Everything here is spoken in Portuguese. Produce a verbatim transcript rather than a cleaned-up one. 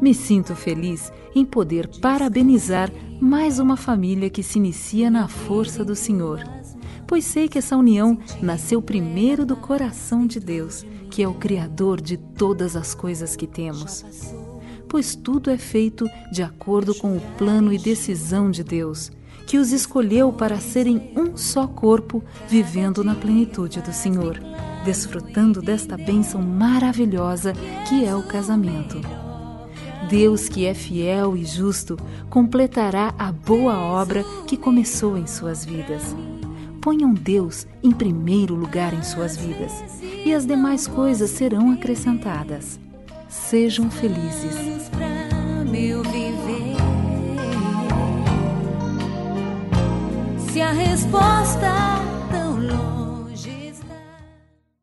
Me sinto feliz em poder parabenizar mais uma família que se inicia na força do Senhor, pois sei que essa união nasceu primeiro do coração de Deus, que é o Criador de todas as coisas que temos. Pois tudo é feito de acordo com o plano e decisão de Deus, que os escolheu para serem um só corpo, vivendo na plenitude do Senhor, desfrutando desta bênção maravilhosa que é o casamento. Deus, que é fiel e justo, completará a boa obra que começou em suas vidas. Ponham Deus em primeiro lugar em suas vidas, e as demais coisas serão acrescentadas. Sejam felizes. Se a resposta